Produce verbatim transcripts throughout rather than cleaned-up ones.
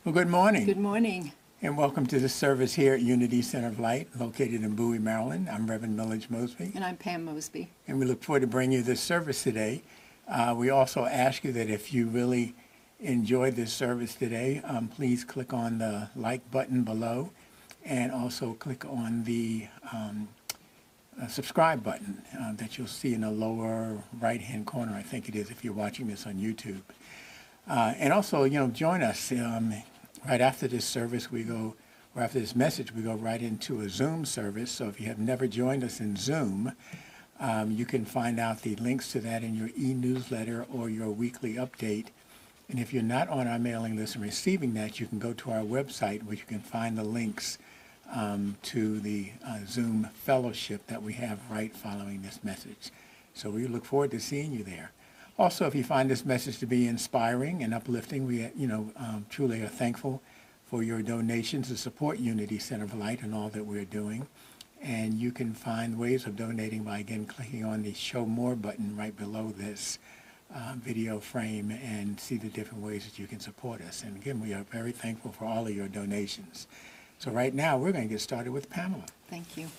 Well, good morning. Good morning. And welcome to the service here at Unity Center of Light, located in Bowie, Maryland. I'm Reverend Millage Mosby. And I'm Pam Mosby. And we look forward to bringing you this service today. Uh, we also ask you that if you really enjoyed this service today, um, please click on the like button below and also click on the um, uh, subscribe button uh, that you'll see in the lower right-hand corner, I think it is, if you're watching this on YouTube. Uh, and also, you know, join us. Um, right after this service, we go, or after this message, we go right into a Zoom service. So if you have never joined us in Zoom, um, you can find out the links to that in your e-newsletter or your weekly update. And if you're not on our mailing list and receiving that, you can go to our website where you can find the links um, to the uh, Zoom fellowship that we have right following this message. So we look forward to seeing you there. Also, if you find this message to be inspiring and uplifting, we, you know, um, truly are thankful for your donations to support Unity Center of Light and all that we're doing. And you can find ways of donating by, again, clicking on the Show More button right below this uh, video frame and see the different ways that you can support us. And again, we are very thankful for all of your donations. So right now, we're going to get started with Pamela. Thank you.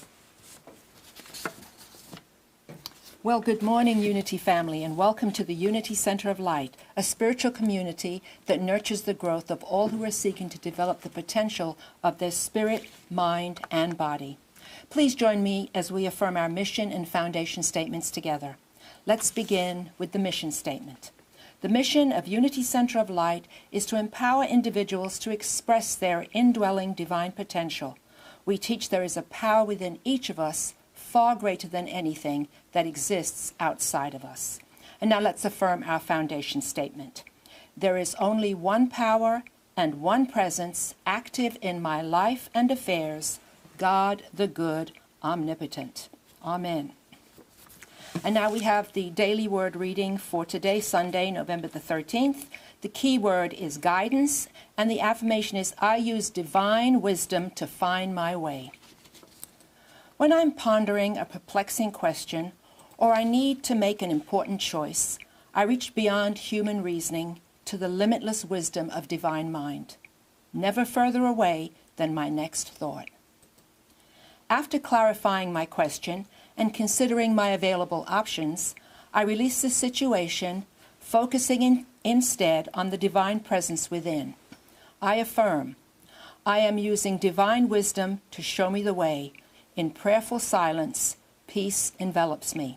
Well, good morning, Unity family, and welcome to the Unity Center of Light, a spiritual community that nurtures the growth of all who are seeking to develop the potential of their spirit, mind, and body. Please join me as we affirm our mission and foundation statements together. Let's begin with the mission statement. The mission of Unity Center of Light is to empower individuals to express their indwelling divine potential. We teach there is a power within each of us far greater than anything that exists outside of us. And now let's affirm our foundation statement. There is only one power and one presence active in my life and affairs, God the good, omnipotent. Amen. And now we have the daily word reading for today, Sunday, November the thirteenth. The key word is guidance, and the affirmation is, I use divine wisdom to find my way. When I'm pondering a perplexing question, or I need to make an important choice, I reach beyond human reasoning to the limitless wisdom of divine mind, never further away than my next thought. After clarifying my question and considering my available options, I release the situation, focusing in, instead on the divine presence within. I affirm, I am using divine wisdom to show me the way. In prayerful silence, peace envelops me.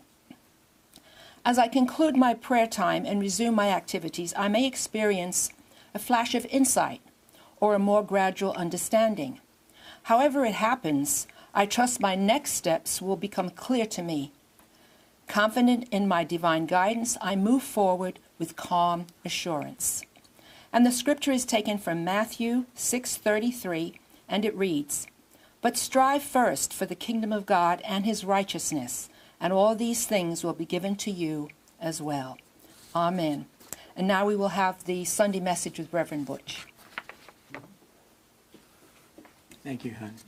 As I conclude my prayer time and resume my activities, I may experience a flash of insight or a more gradual understanding. However it happens, I trust my next steps will become clear to me. Confident in my divine guidance, I move forward with calm assurance. And the scripture is taken from Matthew six thirty-three, and it reads, But strive first for the kingdom of God and his righteousness, and all these things will be given to you as well. Amen. And now we will have the Sunday message with Reverend Butch. Thank you, hon.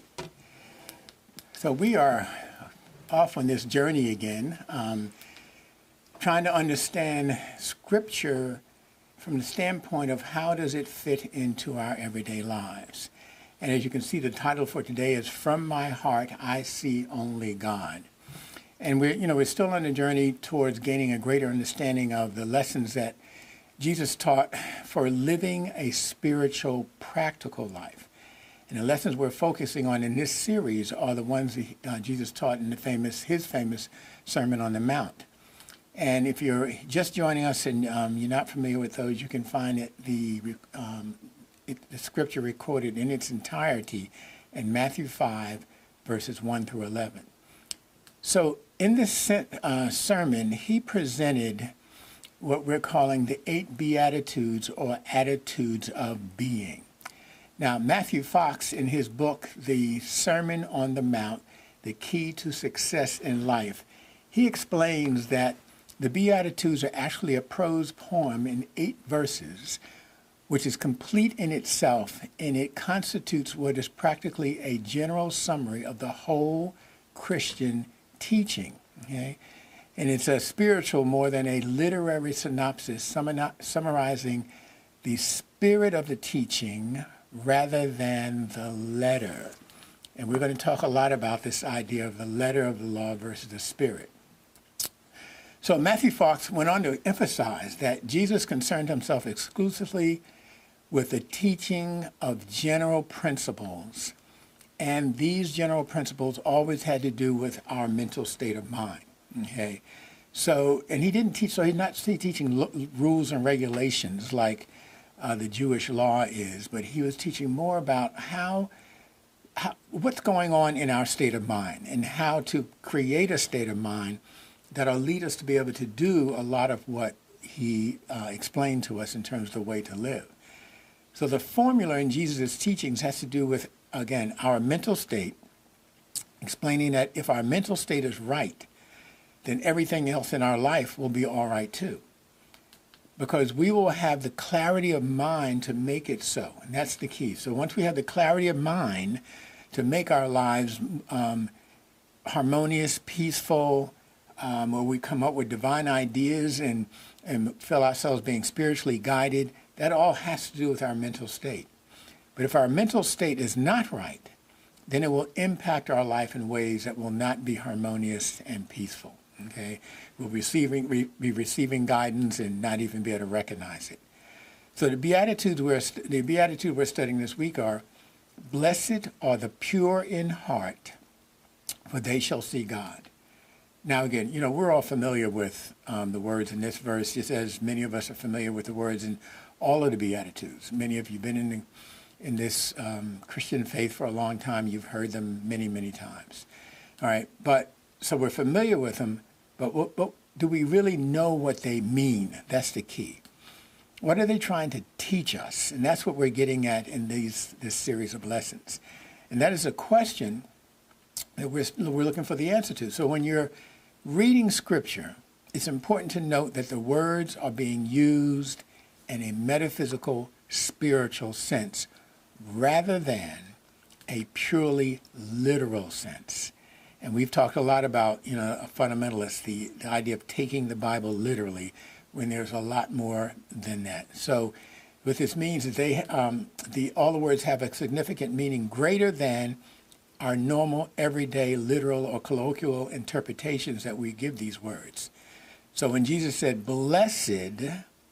So we are off on this journey again, um, trying to understand Scripture from the standpoint of how does it fit into our everyday lives. And as you can see, the title for today is From My Heart, I See Only God. And we're, you know, we're still on a journey towards gaining a greater understanding of the lessons that Jesus taught for living a spiritual, practical life. And the lessons we're focusing on in this series are the ones that uh, Jesus taught in the famous, his famous Sermon on the Mount. And if you're just joining us and um, you're not familiar with those, you can find it, the um, It, the scripture recorded in its entirety in Matthew five, verses one through eleven. So in this uh, sermon, he presented what we're calling the eight Beatitudes, or attitudes of being. Now, Matthew Fox, in his book, The Sermon on the Mount, The Key to Success in Life, he explains that the Beatitudes are actually a prose poem in eight verses, which is complete in itself, and it constitutes what is practically a general summary of the whole Christian teaching. Okay? And it's a spiritual more than a literary synopsis summarizing the spirit of the teaching rather than the letter. And we're going to talk a lot about this idea of the letter of the law versus the spirit. So Matthew Fox went on to emphasize that Jesus concerned himself exclusively with the teaching of general principles. And these general principles always had to do with our mental state of mind. Okay. So, and he didn't teach, so he's not teaching lo- rules and regulations like uh, the Jewish law is, but he was teaching more about how How, what's going on in our state of mind and how to create a state of mind that will lead us to be able to do a lot of what he uh, explained to us in terms of the way to live. So the formula in Jesus' teachings has to do with, again, our mental state, explaining that if our mental state is right, then everything else in our life will be all right too. Because we will have the clarity of mind to make it so. And that's the key. So once we have the clarity of mind to make our lives um, harmonious, peaceful, um, where we come up with divine ideas and, and feel ourselves being spiritually guided, that all has to do with our mental state. But if our mental state is not right, then it will impact our life in ways that will not be harmonious and peaceful. Okay, we'll receiving, re, be receiving guidance and not even be able to recognize it. So the Beatitudes we're, the Beatitude we're studying this week are, blessed are the pure in heart, for they shall see God. Now again, you know, we're all familiar with um, the words in this verse, just as many of us are familiar with the words in all of the Beatitudes. Many of you have been in, the, in this um, Christian faith for a long time. You've heard them many, many times. All right, but so we're familiar with them, but, what, but do we really know what they mean? That's the key. What are they trying to teach us? And that's what we're getting at in these this series of lessons. And that is a question that we're, we're looking for the answer to. So when you're reading Scripture, it's important to note that the words are being used in a metaphysical, spiritual sense rather than a purely literal sense. And we've talked a lot about, you know, a fundamentalist, the, the idea of taking the Bible literally when there's a lot more than that. So what this means is they, um, the, all the words have a significant meaning greater than our normal, everyday, literal or colloquial interpretations that we give these words. So when Jesus said, blessed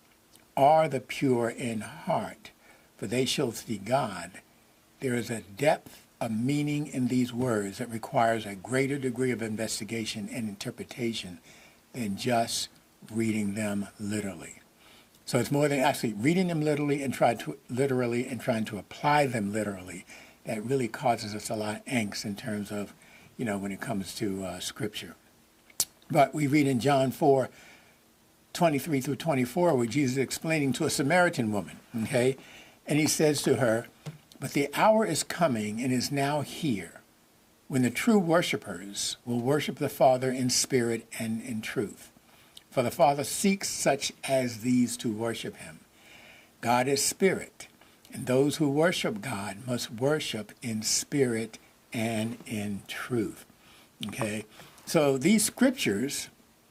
are the pure in heart, for they shall see God, there is a depth a meaning in these words that requires a greater degree of investigation and interpretation than just reading them literally. So it's more than actually reading them literally and trying to literally and trying to apply them literally that really causes us a lot of angst in terms of, you know, when it comes to uh, Scripture. But we read in John four, twenty-three through twenty-four, where Jesus is explaining to a Samaritan woman, okay, and he says to her, but the hour is coming and is now here when the true worshipers will worship the Father in spirit and in truth. For the Father seeks such as these to worship him. God is spirit, and those who worship God must worship in spirit and in truth. Okay? So these scriptures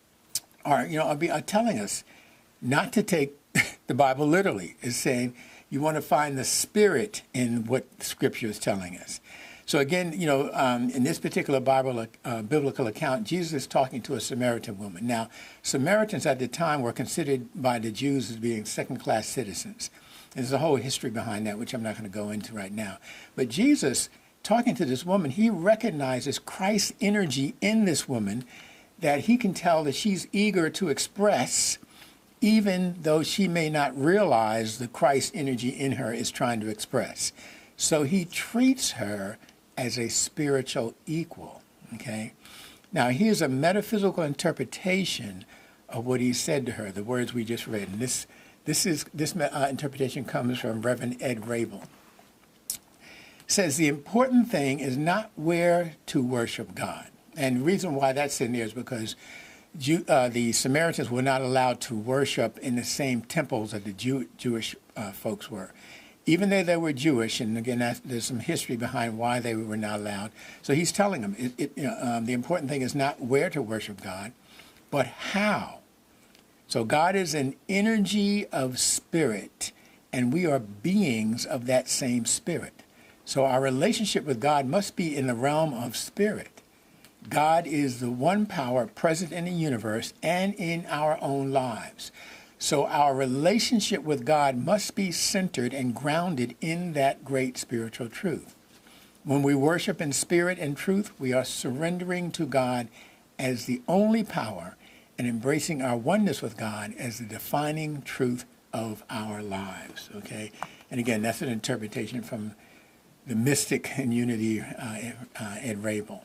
are, you know, are, are telling us not to take the Bible literally. It's saying, you want to find the spirit in what Scripture is telling us. So again, you know, um, in this particular Bible, uh, biblical account, Jesus is talking to a Samaritan woman. Now, Samaritans at the time were considered by the Jews as being second-class citizens. There's a whole history behind that, which I'm not going to go into right now. But Jesus, talking to this woman, he recognizes Christ's energy in this woman that he can tell that she's eager to express, even though she may not realize the Christ energy in her is trying to express. So he treats her as a spiritual equal, okay? Now, here's a metaphysical interpretation of what he said to her, the words we just read. And this, this, is, this uh, interpretation comes from Reverend Ed Rabel. It says, the important thing is not where to worship God. And the reason why that's in there is because Jew, uh, the Samaritans were not allowed to worship in the same temples that the Jew, Jewish uh, folks were. Even though they were Jewish, and again, that's, there's some history behind why they were not allowed. So he's telling them it, it, you know, um, the important thing is not where to worship God, but how. So God is an energy of spirit, and we are beings of that same spirit. So our relationship with God must be in the realm of spirit. God is the one power present in the universe and in our own lives. So our relationship with God must be centered and grounded in that great spiritual truth. When we worship in spirit and truth, we are surrendering to God as the only power and embracing our oneness with God as the defining truth of our lives, okay? And again, that's an interpretation from the mystic and unity, uh, uh, Ed Rabel.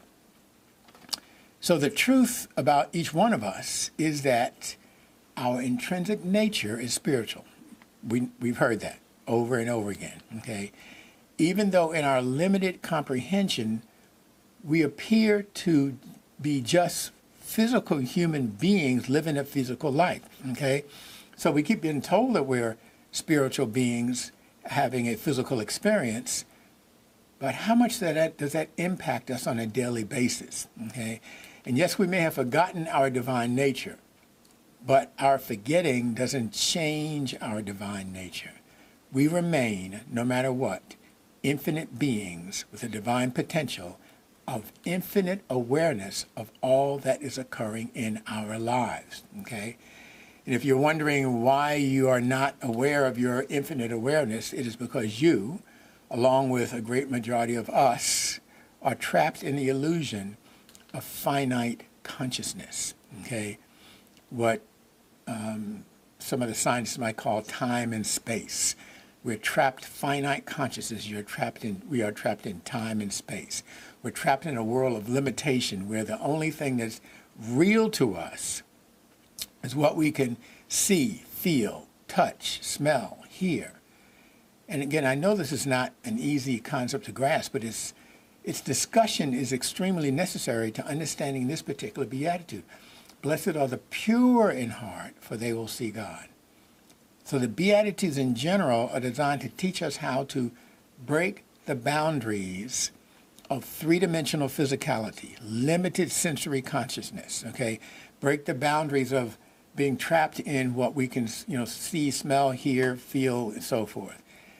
So the truth about each one of us is that our intrinsic nature is spiritual. We, we've heard that over and over again, okay? Even though in our limited comprehension, we appear to be just physical human beings living a physical life, okay? So we keep being told that we're spiritual beings having a physical experience, but how much does that, does that impact us on a daily basis, okay? And yes, we may have forgotten our divine nature, but our forgetting doesn't change our divine nature. We remain, no matter what, infinite beings with a divine potential of infinite awareness of all that is occurring in our lives, okay? And if you're wondering why you are not aware of your infinite awareness, it is because you, along with a great majority of us, are trapped in the illusion of finite consciousness, okay? What um, some of the scientists might call time and space. We're trapped finite consciousness. You're trapped in, we are trapped in time and space. We're trapped in a world of limitation where the only thing that's real to us is what we can see, feel, touch, smell, hear. And again, I know this is not an easy concept to grasp, but it's, its discussion is extremely necessary to understanding this particular beatitude. Blessed are the pure in heart, for they will see God. So the Beatitudes in general are designed to teach us how to break the boundaries of three-dimensional physicality, limited sensory consciousness, okay? Break the boundaries of being trapped in what we can, you know, see, smell, hear, feel, and so forth.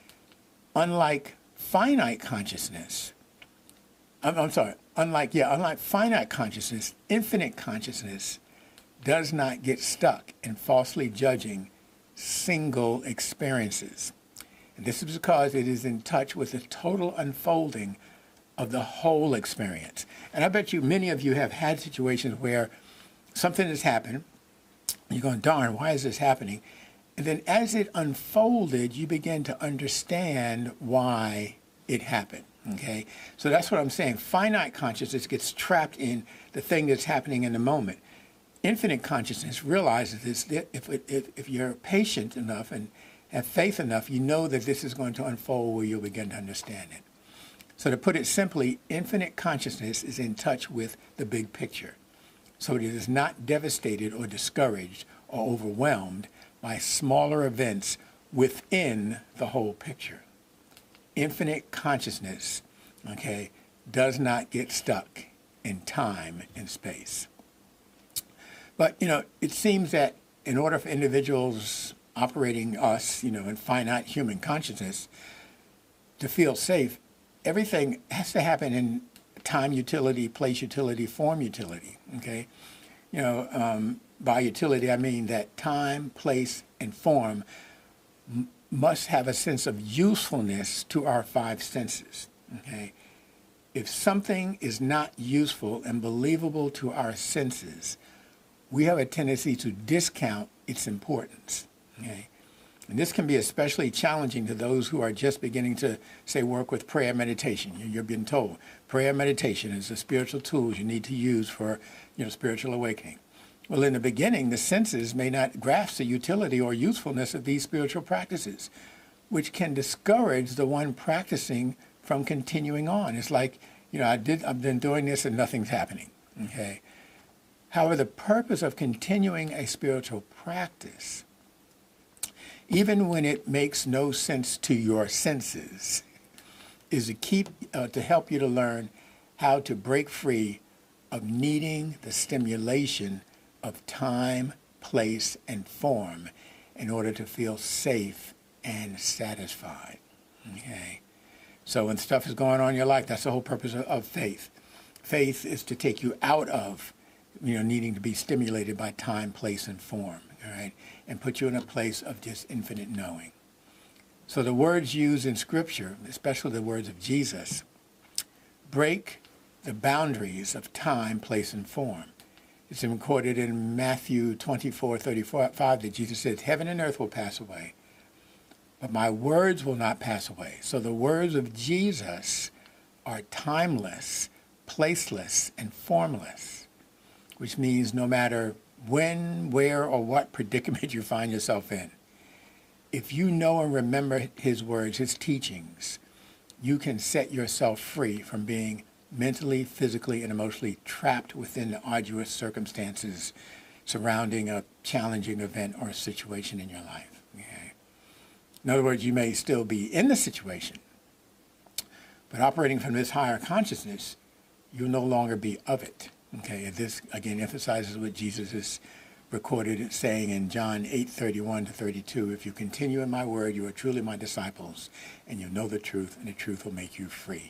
Unlike finite consciousness, I'm, I'm sorry, unlike, yeah, unlike finite consciousness, infinite consciousness does not get stuck in falsely judging single experiences. And this is because it is in touch with the total unfolding of the whole experience. And I bet you many of you have had situations where something has happened, and you're going, darn, why is this happening? And then as it unfolded, you begin to understand why it happened, okay? So that's what I'm saying. Finite consciousness gets trapped in the thing that's happening in the moment. Infinite consciousness realizes this, that if, if, if you're patient enough and have faith enough, you know that this is going to unfold where you'll begin to understand it. So to put it simply, infinite consciousness is in touch with the big picture. So it is not devastated or discouraged or overwhelmed by smaller events within the whole picture. Infinite consciousness, okay, does not get stuck in time and space. But, you know, it seems that in order for individuals operating us, you know, in finite human consciousness to feel safe, everything has to happen in time utility, place utility, form utility, okay? You know, um, by utility, I mean that time, place, and form m- must have a sense of usefulness to our five senses, okay? If something is not useful and believable to our senses, we have a tendency to discount its importance, okay? And this can be especially challenging to those who are just beginning to, say, work with prayer meditation. You've been told prayer meditation is a spiritual tool you need to use for, you know, spiritual awakening. Well, in the beginning, the senses may not grasp the utility or usefulness of these spiritual practices, which can discourage the one practicing from continuing on. It's like, you know, I did, I've been doing this and nothing's happening, okay? However, the purpose of continuing a spiritual practice, even when it makes no sense to your senses, is to keep, uh, to help you to learn how to break free of needing the stimulation of time, place, and form in order to feel safe and satisfied. Okay? So when stuff is going on in your life, that's the whole purpose of, of faith. Faith is to take you out of, you know, needing to be stimulated by time, place, and form, all right, and put you in a place of just infinite knowing. So the words used in Scripture, especially the words of Jesus, break the boundaries of time, place, and form. It's recorded in Matthew twenty-four thirty-five that Jesus said, heaven and earth will pass away, but my words will not pass away. So the words of Jesus are timeless, placeless, and formless, which means no matter when, where, or what predicament you find yourself in, if you know and remember his words, his teachings, you can set yourself free from being mentally, physically, and emotionally trapped within the arduous circumstances surrounding a challenging event or a situation in your life. Okay? In other words, you may still be in the situation, but operating from this higher consciousness, you'll no longer be of it. Okay, and this again emphasizes what Jesus is recorded saying in John eight thirty-one to thirty-two. If you continue in my word, you are truly my disciples, and you know the truth, and the truth will make you free.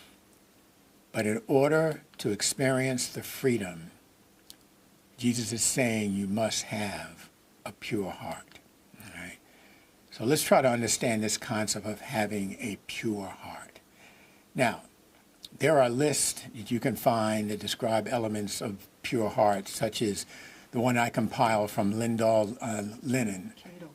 But in order to experience the freedom, Jesus is saying you must have a pure heart. All right? So let's try to understand this concept of having a pure heart. Now, there are lists that you can find that describe elements of pure heart, such as the one I compiled from Lyndall uh, Lennon. Kindle.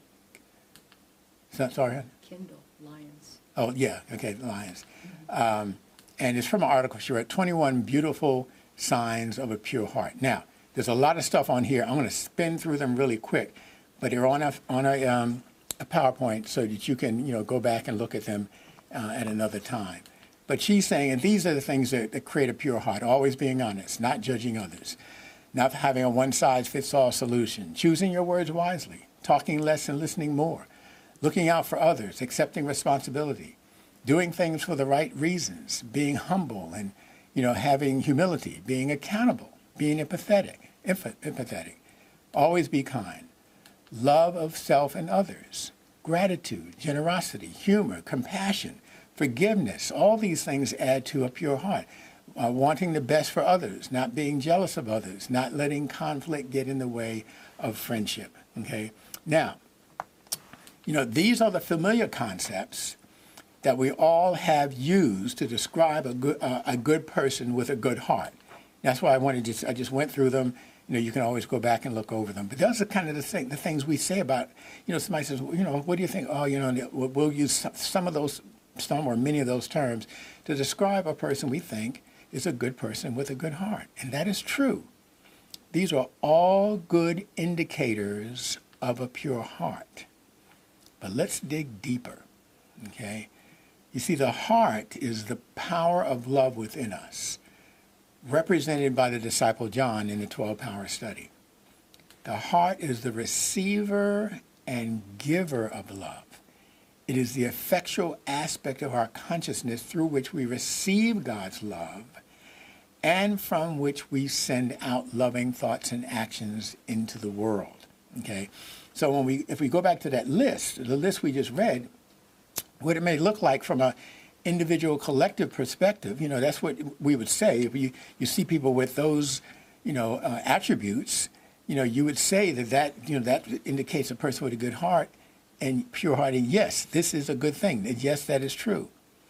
Is that, sorry? Kindle, Lions. Oh, yeah, okay, Lions. Mm-hmm. Um, and it's from an article she wrote, twenty-one Beautiful Signs of a Pure Heart. Now, there's a lot of stuff on here. I'm going to spin through them really quick, but they're on a, on a, um, a PowerPoint so that you can, you know, go back and look at them uh, at another time. But she's saying, and these are the things that, that create a pure heart, always being honest, not judging others, not having a one-size-fits-all solution, choosing your words wisely, talking less and listening more, looking out for others, accepting responsibility, doing things for the right reasons, being humble and, you know, having humility, being accountable, being empathetic, empathetic, always be kind, love of self and others, gratitude, generosity, humor, compassion, forgiveness. All these things add to a pure heart. Uh, wanting the best for others, not being jealous of others, not letting conflict get in the way of friendship. Okay? Now, you know, these are the familiar concepts that we all have used to describe a good, uh, a good person with a good heart. That's why I wanted to, I just went through them. You know, you can always go back and look over them. But those are kind of the, thing, the things we say about, you know, somebody says, you know, what do you think? Oh, you know, we'll use some of those, some or many of those terms to describe a person we think is a good person with a good heart. And that is true. These are all good indicators of a pure heart. But let's dig deeper, okay? You see, the heart is the power of love within us, represented by the disciple John in the twelve-hour study. The heart is the receiver and giver of love. It is the effectual aspect of our consciousness through which we receive God's love and from which we send out loving thoughts and actions into the world. Okay? So when we, if we go back to that list, the list we just read, what it may look like from a individual collective perspective, you know, that's what we would say. If you, you see people with those, you know, uh, attributes, you know, you would say that that, you know, that indicates a person with a good heart and pure heart. And yes, this is a good thing. And yes, that is true.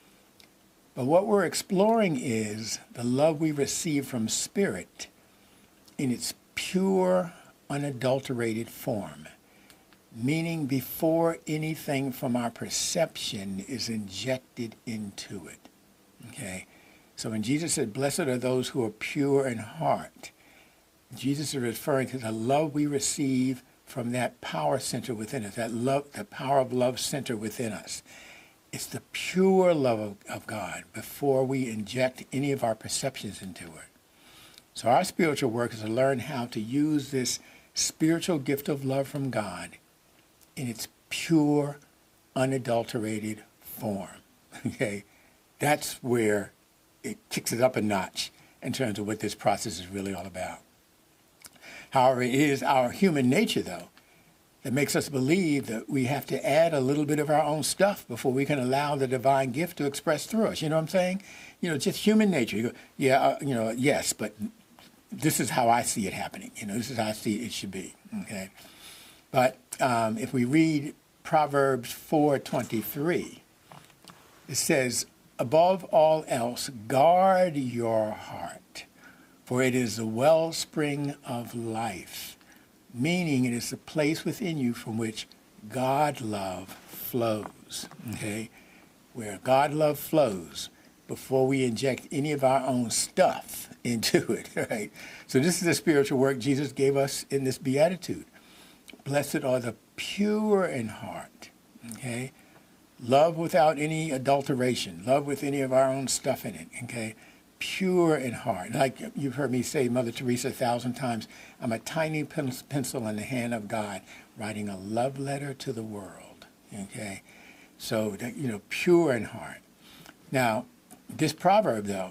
But what we're exploring is the love we receive from Spirit in its pure, unadulterated form, meaning before anything from our perception is injected into it. Okay? So when Jesus said, blessed are those who are pure in heart, Jesus is referring to the love we receive from that power center within us, that love, the power of love center within us. It's the pure love of, of God before we inject any of our perceptions into it. So our spiritual work is to learn how to use this spiritual gift of love from God in its pure, unadulterated form. Okay? That's where it kicks it up a notch in terms of what this process is really all about. However, it is our human nature, though, that makes us believe that we have to add a little bit of our own stuff before we can allow the divine gift to express through us. You know what I'm saying? You know, just human nature. You go, yeah, uh, you know, yes, but this is how I see it happening. You know, this is how I see it should be. Okay, but um, if we read Proverbs four twenty-three, it says, "Above all else, guard your heart, for it is the wellspring of life." Meaning it is the place within you from which God love flows, okay? Where God love flows before we inject any of our own stuff into it, right? So this is the spiritual work Jesus gave us in this beatitude. Blessed are the pure in heart, okay? Love without any adulteration, love with any of our own stuff in it, okay? Pure in heart. Like you've heard me say, Mother Teresa, a thousand times, I'm a tiny pen- pencil in the hand of God writing a love letter to the world, okay? So, that, you know, pure in heart. Now, this proverb, though,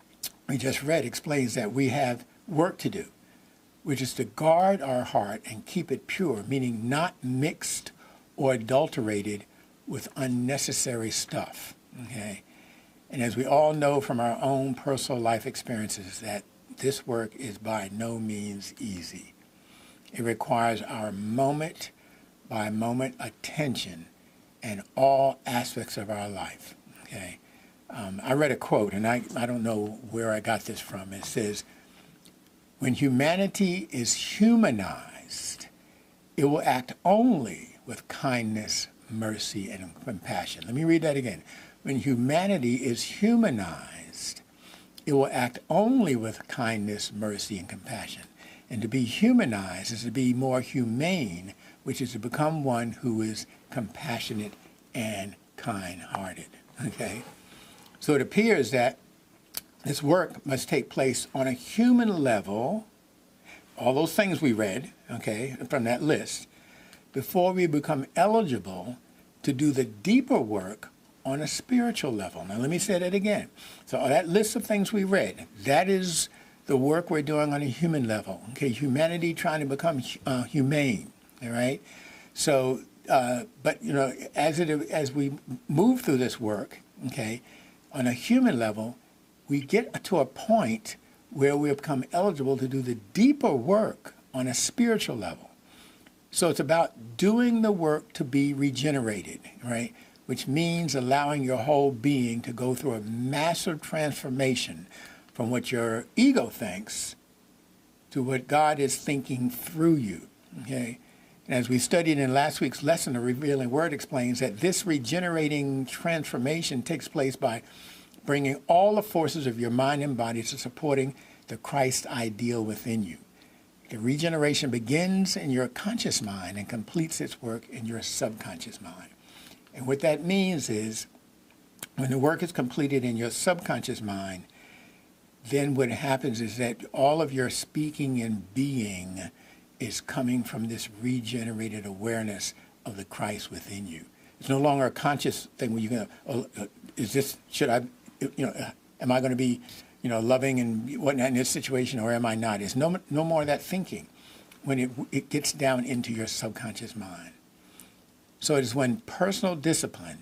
we just read explains that we have work to do, which is to guard our heart and keep it pure, meaning not mixed or adulterated with unnecessary stuff, okay? And as we all know from our own personal life experiences, that this work is by no means easy. It requires our moment by moment attention in all aspects of our life, okay? Um, I read a quote, and I, I don't know where I got this from. It says, when humanity is humanized, it will act only with kindness, mercy, and compassion. Let me read that again. When humanity is humanized, it will act only with kindness, mercy, and compassion. And to be humanized is to be more humane, which is to become one who is compassionate and kind-hearted, okay? So it appears that this work must take place on a human level, all those things we read, okay, from that list, before we become eligible to do the deeper work on a spiritual level. Now, let me say that again. So that list of things we read, that is the work we're doing on a human level. Okay, humanity trying to become uh, humane, all right? So, uh, but, you know, as it as we move through this work, okay, on a human level, we get to a point where we become eligible to do the deeper work on a spiritual level. So it's about doing the work to be regenerated, right? Which means allowing your whole being to go through a massive transformation from what your ego thinks to what God is thinking through you, okay? And as we studied in last week's lesson, the Revealing Word explains that this regenerating transformation takes place by bringing all the forces of your mind and body to supporting the Christ ideal within you. The regeneration begins in your conscious mind and completes its work in your subconscious mind. And what that means is when the work is completed in your subconscious mind, then what happens is that all of your speaking and being is coming from this regenerated awareness of the Christ within you. It's no longer a conscious thing where you're going to, oh, uh, is this, should I, you know, am I going to be, you know, loving and whatnot in this situation, or am I not? It's no, no more of that thinking when it, it gets down into your subconscious mind. So it is when personal discipline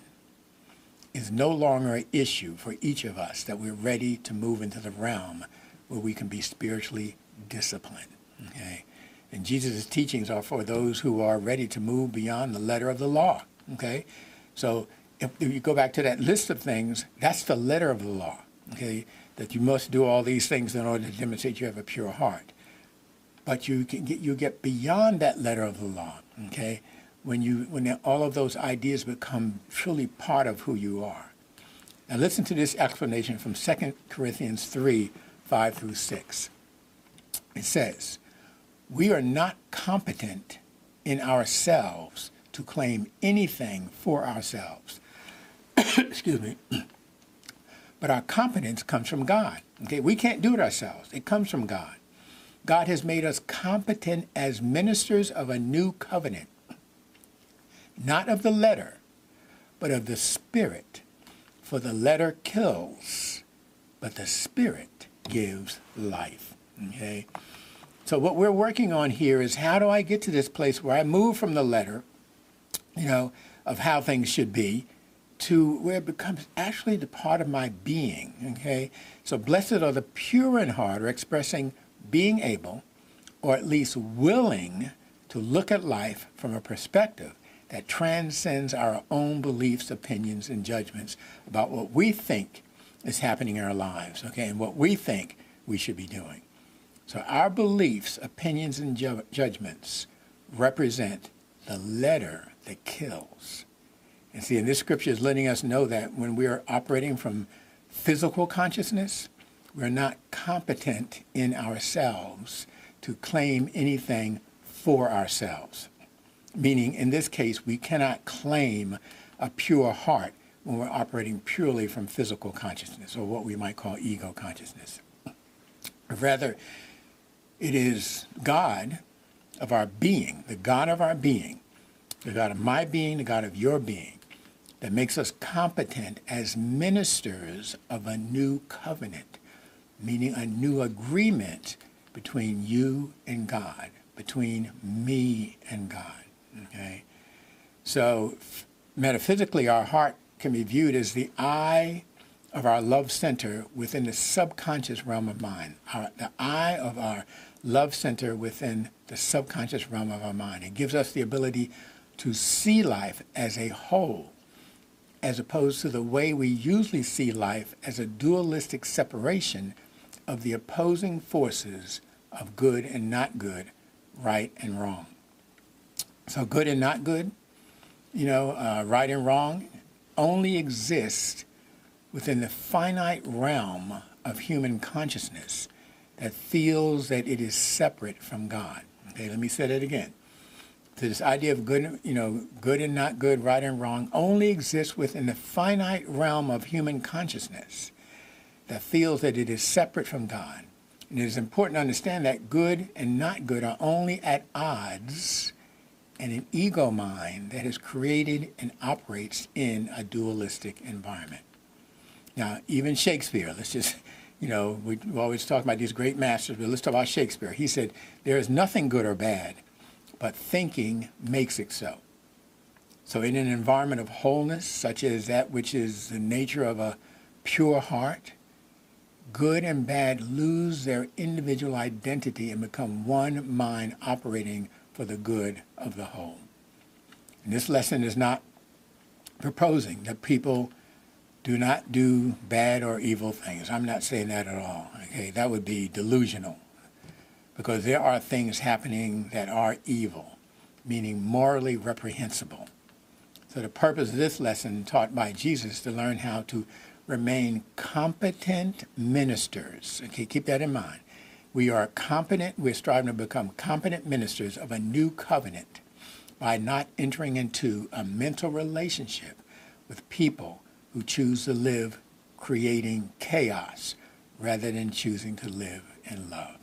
is no longer an issue for each of us that we're ready to move into the realm where we can be spiritually disciplined, okay? And Jesus' teachings are for those who are ready to move beyond the letter of the law, okay? So if, if you go back to that list of things, that's the letter of the law, okay? That you must do all these things in order to demonstrate you have a pure heart. But you can get, you get beyond that letter of the law, okay? When you when all of those ideas become truly part of who you are. Now listen to this explanation from Second Corinthians three, five through six. It says, we are not competent in ourselves to claim anything for ourselves. Excuse me. But our competence comes from God. Okay, we can't do it ourselves. It comes from God. God has made us competent as ministers of a new covenant. Not of the letter, but of the Spirit. For the letter kills, but the Spirit gives life. Okay? So what we're working on here is how do I get to this place where I move from the letter, you know, of how things should be, to where it becomes actually the part of my being, okay? So blessed are the pure in heart, or expressing being able, or at least willing, to look at life from a perspective that transcends our own beliefs, opinions, and judgments about what we think is happening in our lives, okay, and what we think we should be doing. So our beliefs, opinions, and ju- judgments represent the letter that kills. And see, and this scripture is letting us know that when we are operating from physical consciousness, we're not competent in ourselves to claim anything for ourselves. Meaning, in this case, we cannot claim a pure heart when we're operating purely from physical consciousness, or what we might call ego consciousness. Rather, it is God of our being, the God of our being, the God of my being, the God of your being, that makes us competent as ministers of a new covenant, meaning a new agreement between you and God, between me and God, okay? So metaphysically, our heart can be viewed as the eye of our love center within the subconscious realm of mind, our, the eye of our love center within the subconscious realm of our mind. It gives us the ability to see life as a whole, as opposed to the way we usually see life as a dualistic separation of the opposing forces of good and not good, right and wrong. So good and not good, you know, uh, right and wrong, only exist within the finite realm of human consciousness that feels that it is separate from God. Okay, let me say that again. So this idea of good, you know, good and not good, right and wrong, only exists within the finite realm of human consciousness that feels that it is separate from God. And it is important to understand that good and not good are only at odds in an ego mind that is created and operates in a dualistic environment. Now, even Shakespeare, let's just, you know, we always talk about these great masters, but let's talk about Shakespeare. He said, there is nothing good or bad, but thinking makes it so. So in an environment of wholeness, such as that which is the nature of a pure heart, good and bad lose their individual identity and become one mind operating for the good of the whole. And this lesson is not proposing that people do not do bad or evil things. I'm not saying that at all. Okay, that would be delusional, because there are things happening that are evil, meaning morally reprehensible. So the purpose of this lesson taught by Jesus is to learn how to remain competent ministers. Okay, keep that in mind. We are competent, we're striving to become competent ministers of a new covenant by not entering into a mental relationship with people who choose to live creating chaos rather than choosing to live in love.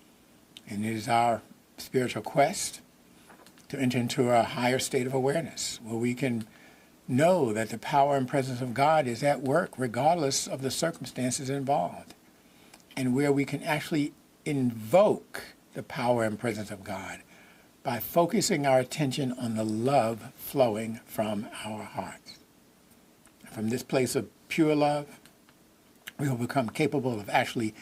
And it is our spiritual quest to enter into a higher state of awareness where we can know that the power and presence of God is at work regardless of the circumstances involved, and where we can actually invoke the power and presence of God by focusing our attention on the love flowing from our hearts. From this place of pure love, we will become capable of actually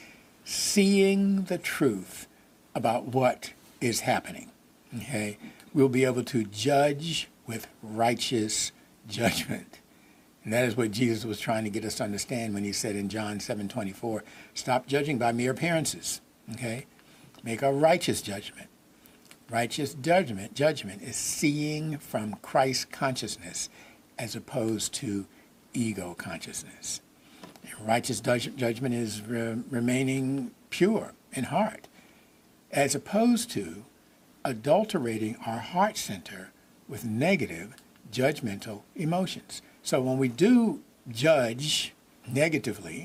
seeing the truth about what is happening. Okay? We'll be able to judge with righteous judgment. And that is what Jesus was trying to get us to understand when he said in John seven twenty-four, stop judging by mere appearances. Okay? Make a righteous judgment. Righteous judgment, judgment is seeing from Christ's consciousness as opposed to ego consciousness. And righteous judgment is re- remaining pure in heart, as opposed to adulterating our heart center with negative judgmental emotions. So when we do judge negatively,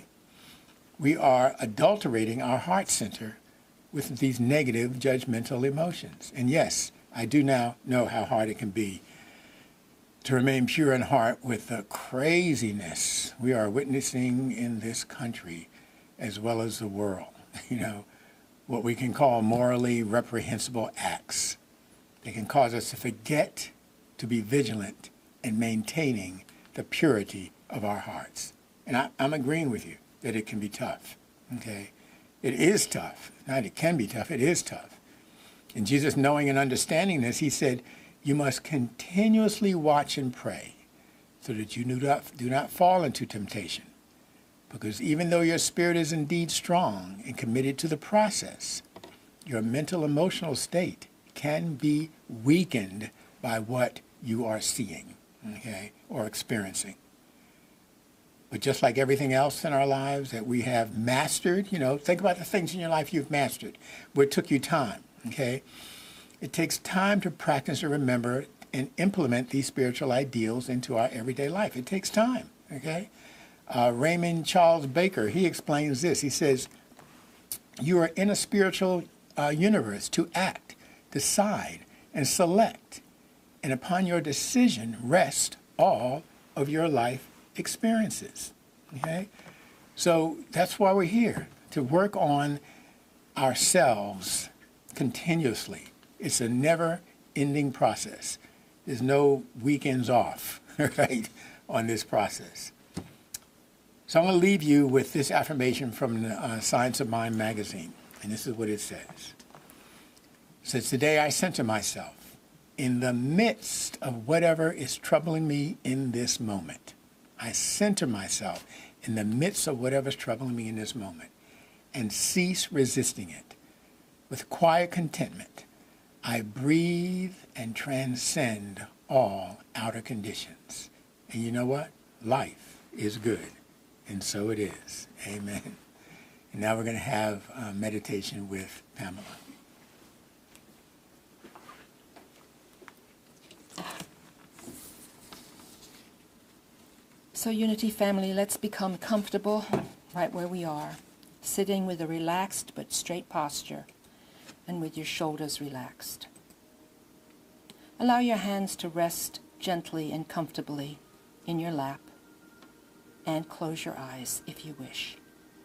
we are adulterating our heart center with these negative judgmental emotions. And yes, I do now know how hard it can be to remain pure in heart with the craziness we are witnessing in this country as well as the world. You know, what we can call morally reprehensible acts. They can cause us to forget to be vigilant in maintaining the purity of our hearts. And I, I'm agreeing with you that it can be tough, okay? It is tough. Not it can be tough, it is tough. And Jesus, knowing and understanding this, he said, you must continuously watch and pray so that you do not, do not fall into temptation. Because even though your spirit is indeed strong and committed to the process, your mental emotional state can be weakened by what you are seeing, okay, or experiencing. But just like everything else in our lives that we have mastered, you know, think about the things in your life you've mastered, where it took you time, okay? It takes time to practice and remember and implement these spiritual ideals into our everyday life. It takes time, okay? Uh, Raymond Charles Baker, he explains this. He says, you are in a spiritual uh, universe to act, decide, and select. And upon your decision rest all of your life experiences, okay? So that's why we're here, to work on ourselves continuously. It's a never-ending process. There's no weekends off, right, on this process. So I'm going to leave you with this affirmation from the uh, Science of Mind magazine, and this is what it says. It says, today I center myself in the midst of whatever is troubling me in this moment. I center myself in the midst of whatever is troubling me in this moment and cease resisting it. With quiet contentment, I breathe and transcend all outer conditions. And you know what? Life is good. And so it is. Amen. And now we're going to have a meditation with Pamela. So, Unity family, let's become comfortable right where we are, sitting with a relaxed but straight posture and with your shoulders relaxed. Allow your hands to rest gently and comfortably in your lap, and close your eyes if you wish.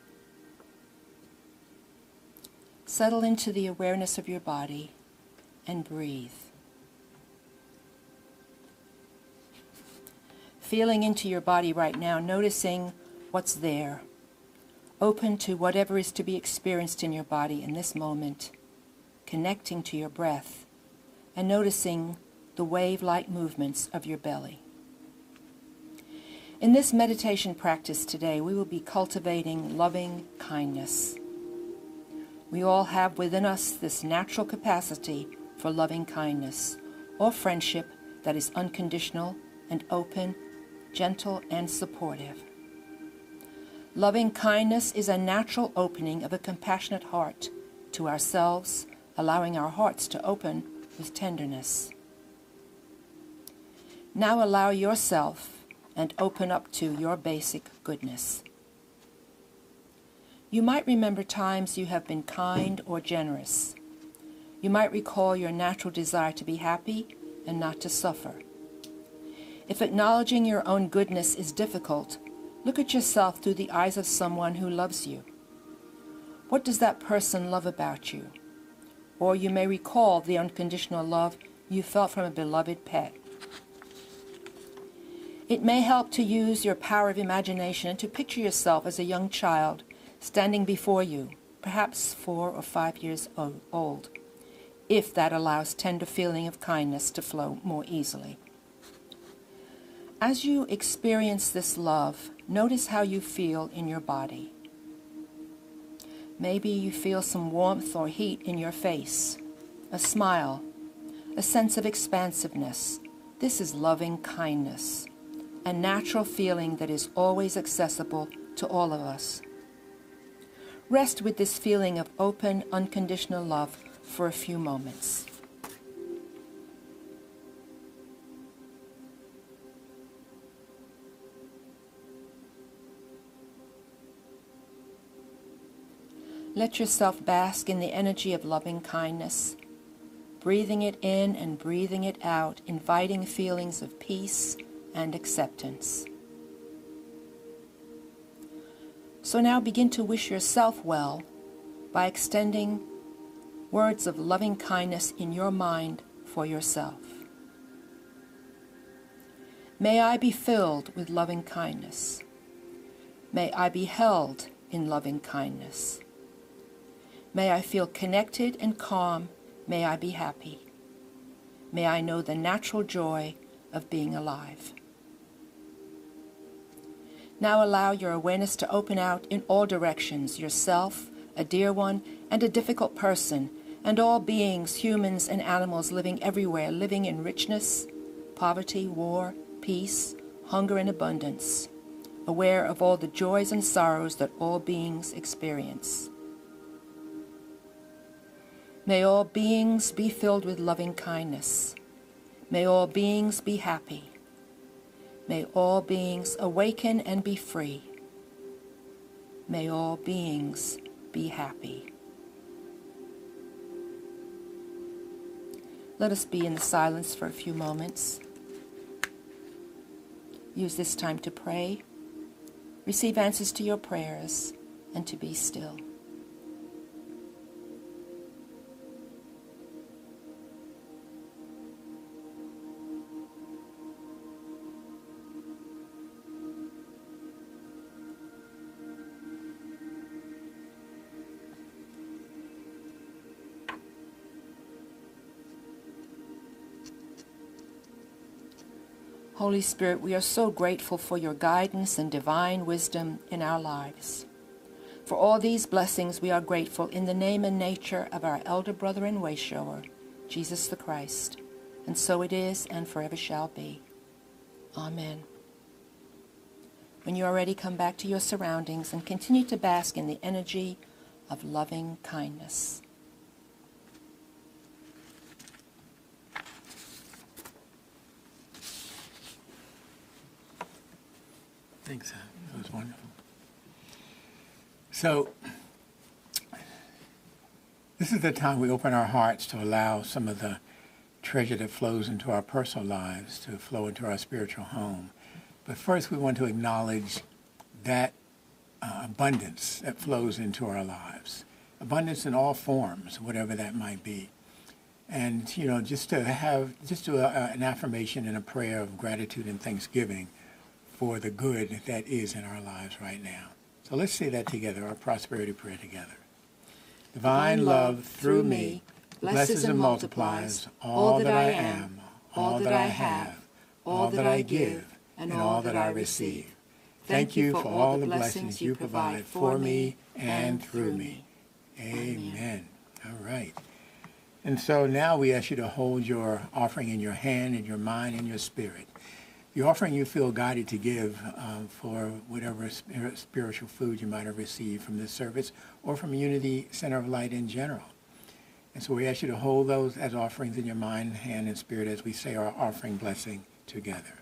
Settle into the awareness of your body and breathe. Feeling into your body right now, noticing what's there, open to whatever is to be experienced in your body in this moment, connecting to your breath, and noticing the wave-like movements of your belly. In this meditation practice today, we will be cultivating loving kindness. We all have within us this natural capacity for loving kindness, or friendship that is unconditional and open, gentle and supportive. Loving kindness is a natural opening of a compassionate heart to ourselves, allowing our hearts to open with tenderness. Now allow yourself and open up to your basic goodness. You might remember times you have been kind or generous. You might recall your natural desire to be happy and not to suffer. If acknowledging your own goodness is difficult, look at yourself through the eyes of someone who loves you. What does that person love about you? Or you may recall the unconditional love you felt from a beloved pet. It may help to use your power of imagination and to picture yourself as a young child standing before you, perhaps four or five years old, if that allows tender feeling of kindness to flow more easily. As you experience this love, notice how you feel in your body. Maybe you feel some warmth or heat in your face, a smile, a sense of expansiveness. This is loving kindness, a natural feeling that is always accessible to all of us. Rest with this feeling of open, unconditional love for a few moments. Let yourself bask in the energy of loving kindness, breathing it in and breathing it out, inviting feelings of peace and acceptance. So now begin to wish yourself well by extending words of loving kindness in your mind for yourself. May I be filled with loving kindness. May I be held in loving kindness. May I feel connected and calm. May I be happy. May I know the natural joy of being alive. Now allow your awareness to open out in all directions, yourself, a dear one, and a difficult person, and all beings, humans and animals living everywhere, living in richness, poverty, war, peace, hunger, and abundance, aware of all the joys and sorrows that all beings experience. May all beings be filled with loving kindness. May all beings be happy. May all beings awaken and be free. May all beings be happy. Let us be in the silence for a few moments. Use this time to pray, receive answers to your prayers, and to be still. Holy Spirit, we are so grateful for your guidance and divine wisdom in our lives. For all these blessings, we are grateful in the name and nature of our elder brother and way shower, Jesus the Christ. And so it is and forever shall be. Amen. When you are ready, come back to your surroundings and continue to bask in the energy of loving kindness. Thanks, Sam. That was wonderful. So, this is the time we open our hearts to allow some of the treasure that flows into our personal lives to flow into our spiritual home. But first, we want to acknowledge that uh, abundance that flows into our lives. Abundance in all forms, whatever that might be. And, you know, just to have, just to, uh, an affirmation and a prayer of gratitude and thanksgiving for the good that is in our lives right now. So let's say that together, our prosperity prayer together. Divine love through me blesses and multiplies all that I am, all that I have, all that I give, and all that I receive. Thank you for all the blessings you provide for me and through me. Amen. All right. And so now we ask you to hold your offering in your hand, in your mind, in your spirit. The offering you feel guided to give um, for whatever spir- spiritual food you might have received from this service or from Unity Center of Light in general. And so we ask you to hold those as offerings in your mind, hand, and spirit as we say our offering blessing together.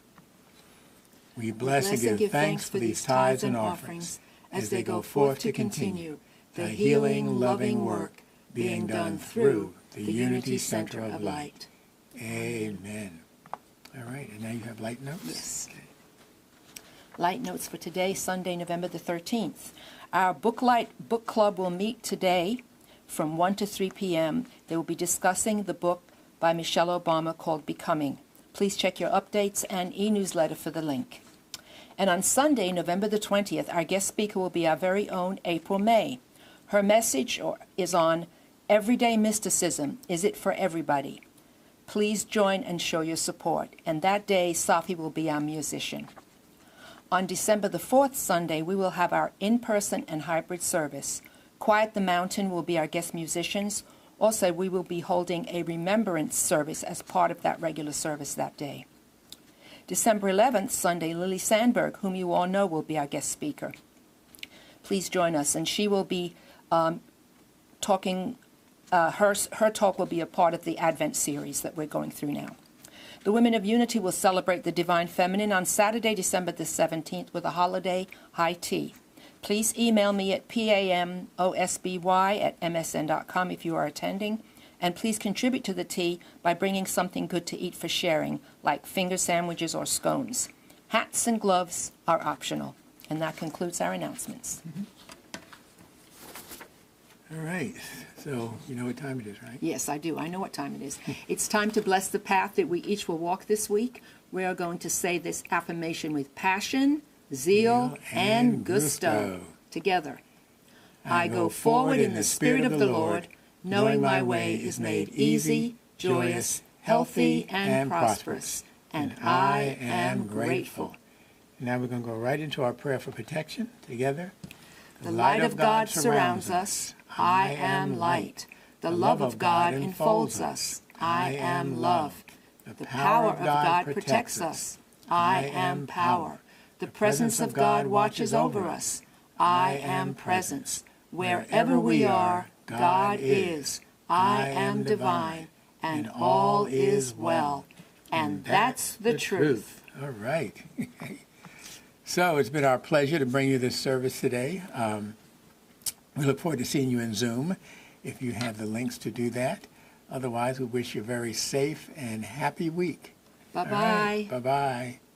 We bless, we bless and give thanks for these tithes and offerings as they go forth to continue the healing, loving work being done through the Unity Center of Light. Amen. All right, and now you have light notes? Yes. Okay. Light notes for today, Sunday, November the thirteenth. Our Book Light Book Club will meet today from one to three p.m. They will be discussing the book by Michelle Obama called Becoming. Please check your updates and e-newsletter for the link. And on Sunday, November the twentieth, our guest speaker will be our very own April May. Her message is on Everyday Mysticism. Is it for everybody? Please join and show your support. And that day, Safi will be our musician. On December the fourth, Sunday, we will have our in-person and hybrid service. Quiet the Mountain will be our guest musicians. Also, we will be holding a remembrance service as part of that regular service that day. December eleventh, Sunday, Lily Sandberg, whom you all know, will be our guest speaker. Please join us, and she will be um, talking Uh, her, her talk will be a part of the Advent series that we're going through now. The Women of Unity will celebrate the Divine Feminine on Saturday, December the seventeenth with a holiday high tea. Please email me at pamosby at msn dot com if you are attending, and please contribute to the tea by bringing something good to eat for sharing, like finger sandwiches or scones. Hats and gloves are optional. And that concludes our announcements. Mm-hmm. All right. So you know what time it is, right? Yes, I do. I know what time it is. It's time to bless the path that we each will walk this week. We are going to say this affirmation with passion, zeal, Zeal and and gusto. gusto. Together. I go forward in the Spirit of the Lord, knowing my way is made easy, joyous, healthy, and prosperous. And I am grateful. Now we're going to go right into our prayer for protection together. The light of God surrounds us. I am light. The love of God enfolds us. I am love. The power of God protects us. I am power. The presence of God watches over us. I am presence. Wherever we are, God is. I am divine, and all is well. And that's the truth. All right. So it's been our pleasure to bring you this service today. Um, we look forward to seeing you in Zoom if you have the links to do that. Otherwise, we wish you a very safe and happy week. Bye-bye. All right. Bye-bye.